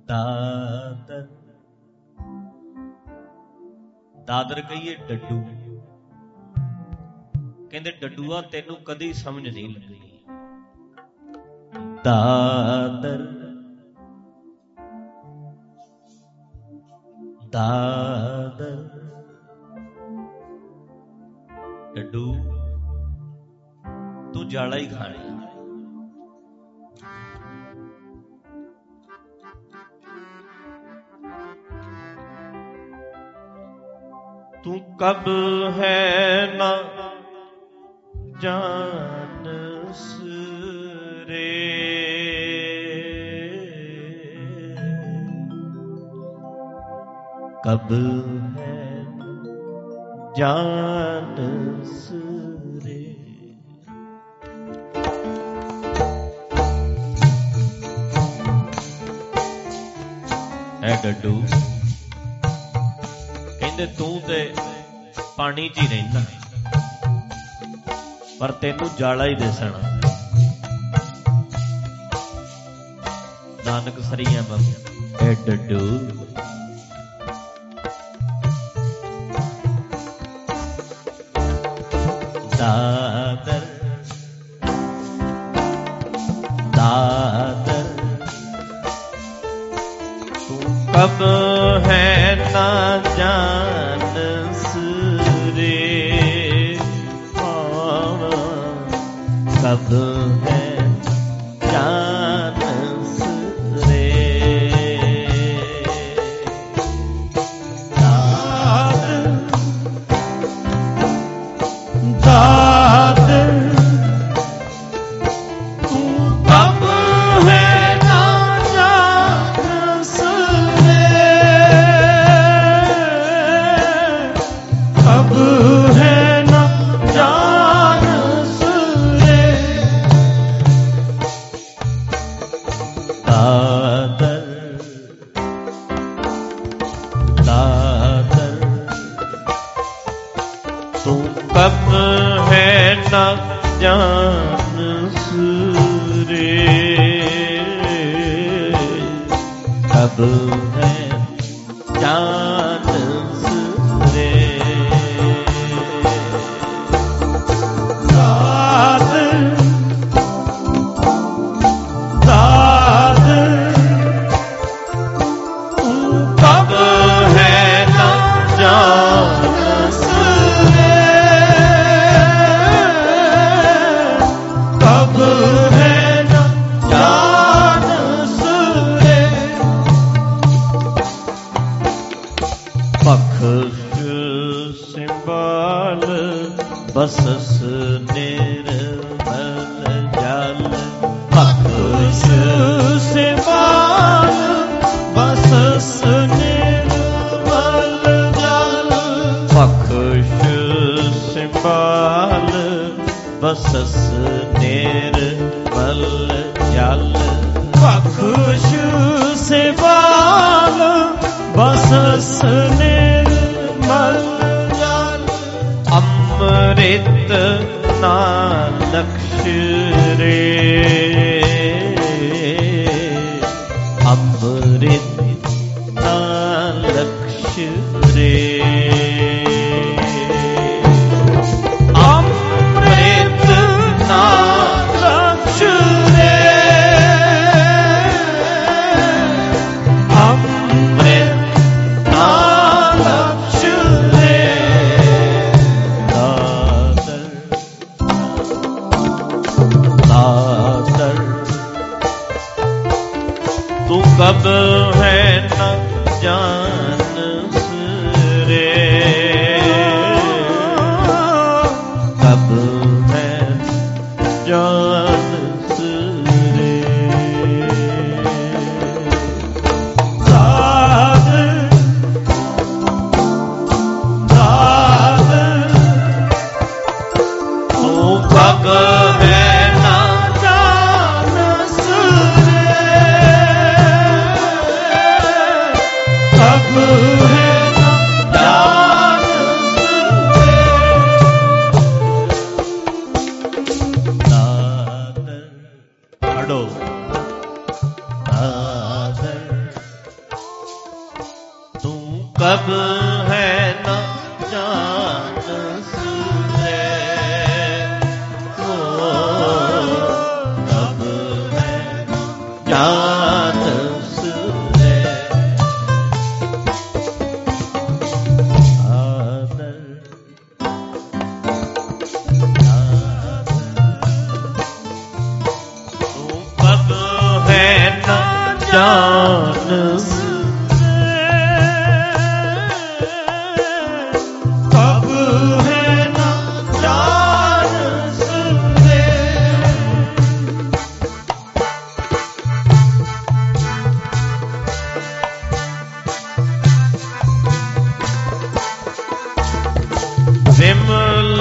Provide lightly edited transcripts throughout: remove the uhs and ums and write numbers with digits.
दादर दादर कहिए डड्डू कहते डड्डूआ तेनू कदी समझ नहीं लगनी। दादर दादर डड्डू तू जाला ही खाने। तू कब है ना जानस रे, कब है जानस रे। ऐ डड्डू कहते तू ते पानी च ही रहिंदा पर तेनू जाला ही दिसना। नानक सरिया बाबू ऐ डड्डू दादर दादर तू कब है ना जानस रे, कब है जानस रे। दादर दादर तू कब है ना जानस रे, कब है ना जानस रे। दादर दादर तू कब है ना जानस रे, कब है जानस रे। दादर दादर तू कब है ना जानस रे, कब है ना जानस रे। बख्श सिंबाल बसस निर्मल जल, बख्श सिंबाल बसस निर्मल जल, बख्श सिंबाल बसस निर्मल जल, बख्श सिंबाल बसस निर्मल जल। अमृत नानक्ष रे, अमृत नानक्ष रे। अमृत नानक्ष रे, अमृत नानक्ष रे। दादर दादर तू कब है ना जानस रे, कब है जानस रे। दादर दादर तू कब है ना जानस रे, कब कब है न जानस रे ओ कब है जानस रे आदर कब है न जानस कब है न जानस रे विमल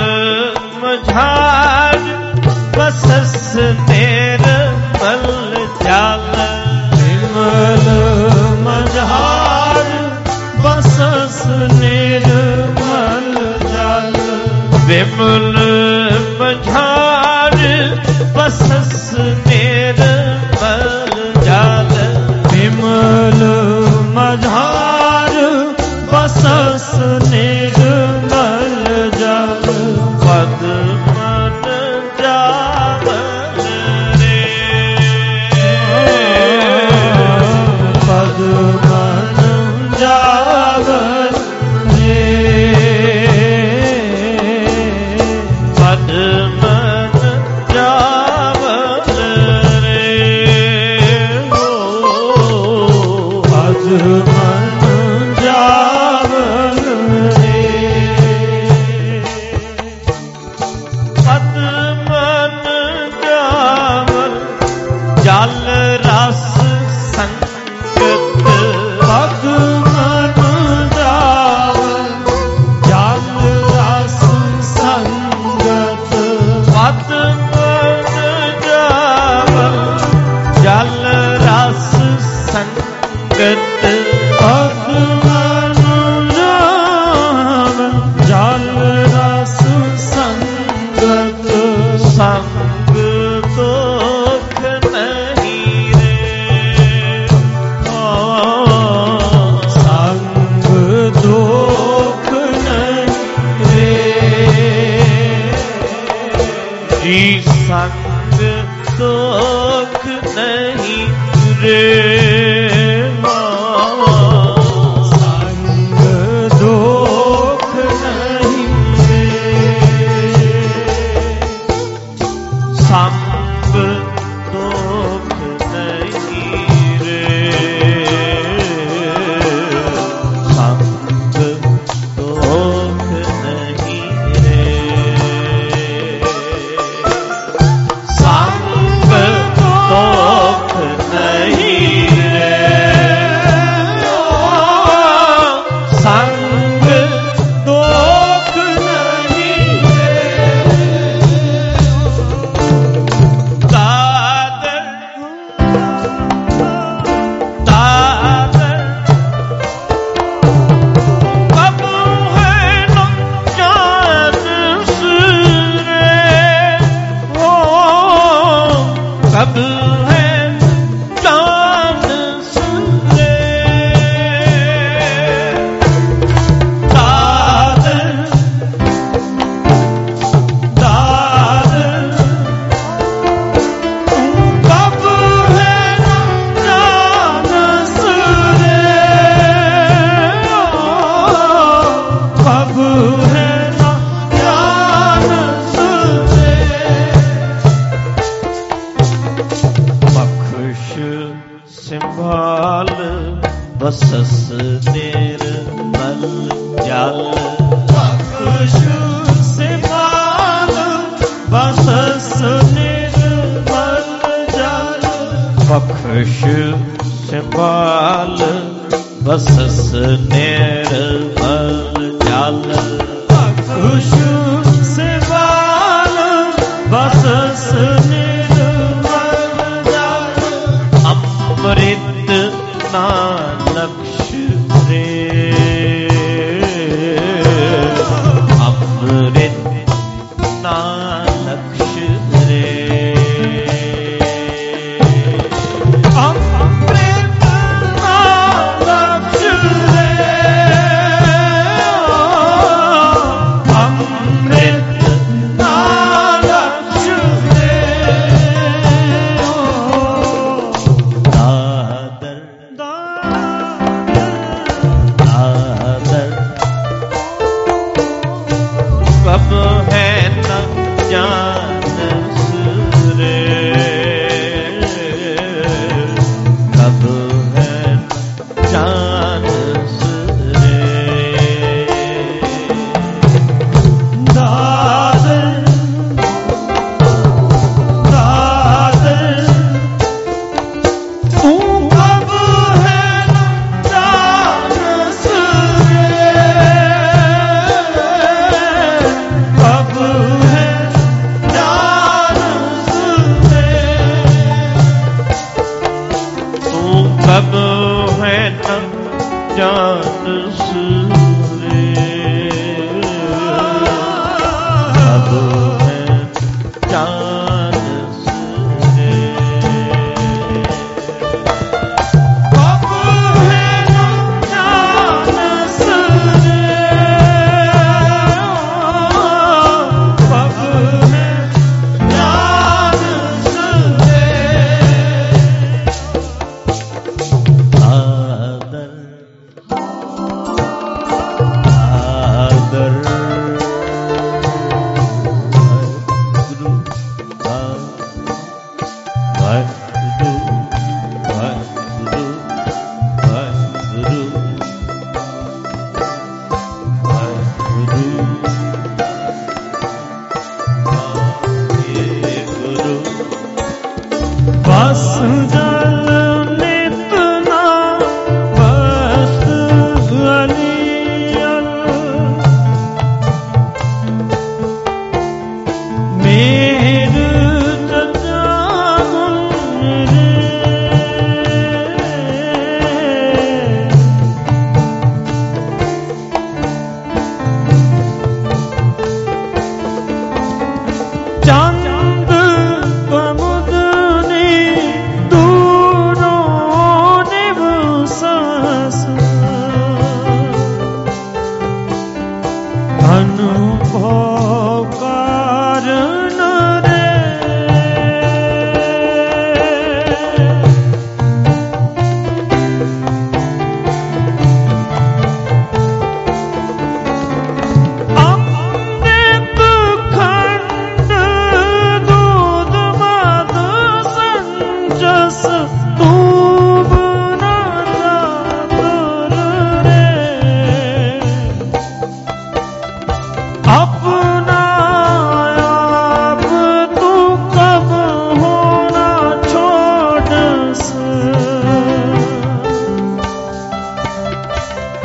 मझार बसस निर्मल जल विमल मझार बसस निर्मल जल विमल मझार बसस निर्मल जल विमल मझार बसस निर्मल जल पद मन जावल रे पद मन जावल रे पद मन जावल रे ओ पद मन जावल रे पद मन जावल जल रस संगत पद मन जावल जल रस संगत पद मन जावल जल रस संगत पद मन जावल जल रस संगत संग दुख नहीं रे ओ संग दुख नहीं रे जी संग दुख नहीं रे संग दुख नहीं रे संग दुख नहीं रे संग दुख नहीं रे संग दुख नहीं रे संग दुख नहीं रे दादर दादर कब है न जानस रे ओ कब है जानस रे दादर दादर कब है न जानस रे कब है न जानस रे बख्श संभाल बसस निर्मल जल बख्श संभाल बसस निर्मल जल बख्श संभाल बसस निर्मल जल बख्श संभाल बसस निर्मल जल अमृत नानक्ष रे अमृत नानक्ष रे अमृत नानक्ष रे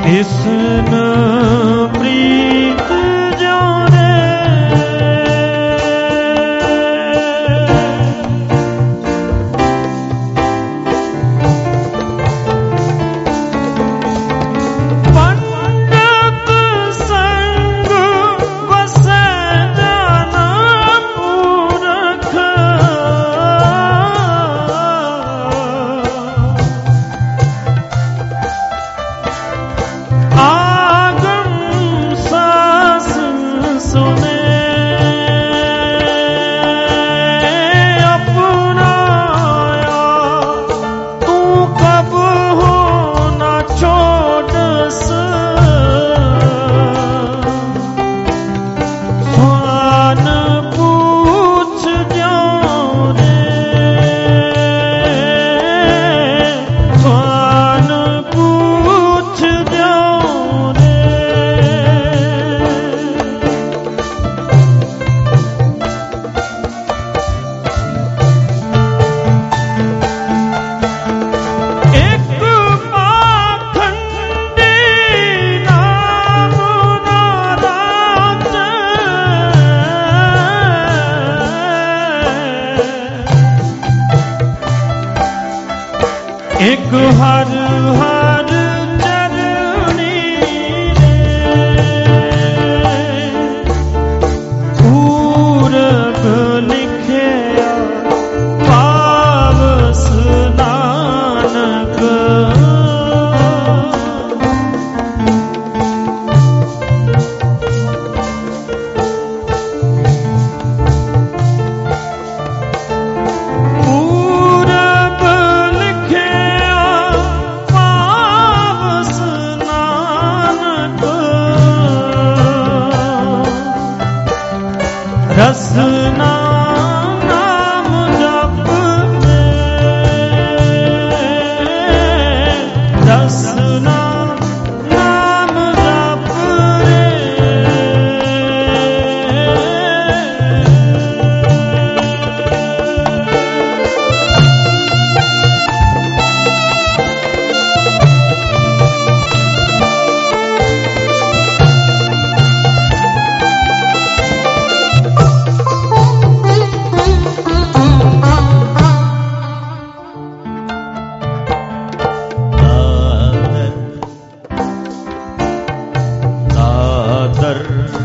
ਕਿਸਨ ਪ੍ਰੀਤ ਜੋਰੇ ਪੰਡਤ ਸੰਗ ਵਸੈ ਜਨ ਪੁਰਖ ਆਗਮ ਸਾਸ ਸੁਨੇ ਅਪਨਾਇਆ ਤੂੰ ਕਬ ਹੋ ਨਾ ਛੋੜਸ ਸਵਾਨ ਪੁੱਛ ਜਿਉ ਰੇ ਸਵਾਨ ਪੁੱਛ ਜਿਉ ਰੇ ਇੱਕ ਪਾਖੰਡੀ ਨਾਮ ਨਾ ਰਾਜੈ ਇੱਕ ਹਰ ਹਰ ਚਰਣੀ ਰੇ ਪੂਰਬ ਲਿਖਿਆ ਪਾਵਸ ਨਾਨਕ ਪੂਰਬ ਲਿਖਿਆ ਪਾਵਸ ਨਾਨਕ ਰਸਨਾ ਨਾਮ ਜਪ ਰਸਨਾ ਨਾਮ ਜਪ ਦਾਦਰ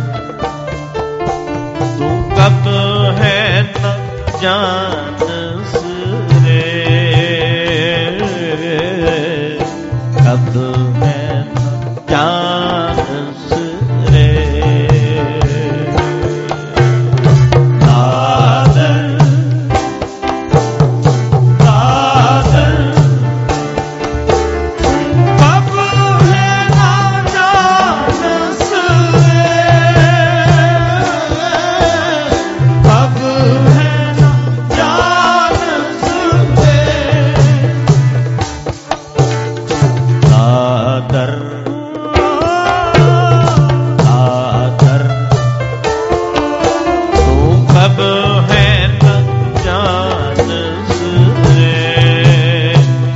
ਤੂੰ ਕਬ ਹੈ ਨ ਜਾਨਸ ਰੇ ਕਬ ਹੈ ਨ ਜਾਨਸ ਰੇ ਦਾਦਰ ਦਾਦਰ ਕਬ ਹੈ ਨਾ ਜਾਨਸ ਰੇ ਕਬ ਹੈ ਨਾ ਜਾਨਸ ਰੇ ਦਾਦਰ ਦਾਦਰ ਤੂੰ ਕਬ ਹੈ ਨਾ ਜਾਨਸ ਰੇ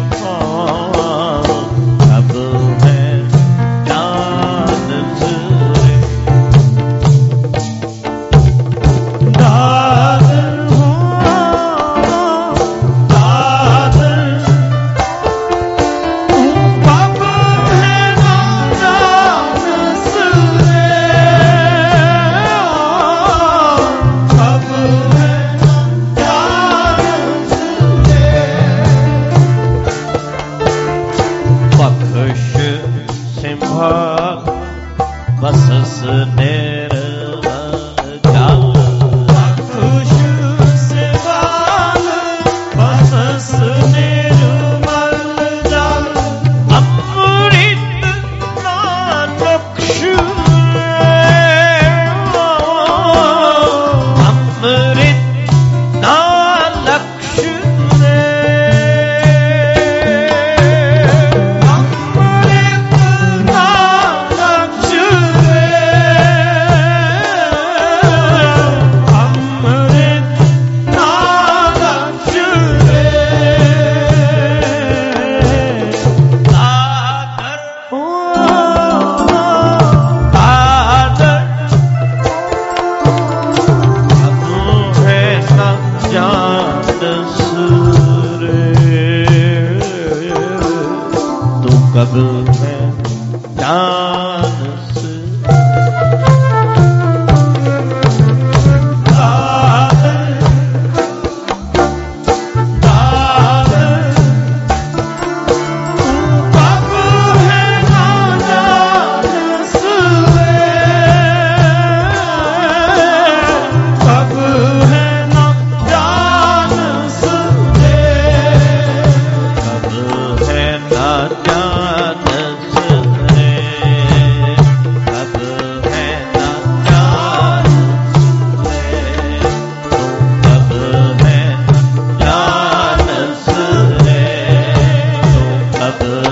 ਕਬ ਹੈ ਜਾਨਸ ਰੇ ਦਾਦਰ ਦਾਦਰ ਤੂੰ ਕਬ ਹੈ ਨਾ ਜਾਨਸ कब है जान से अब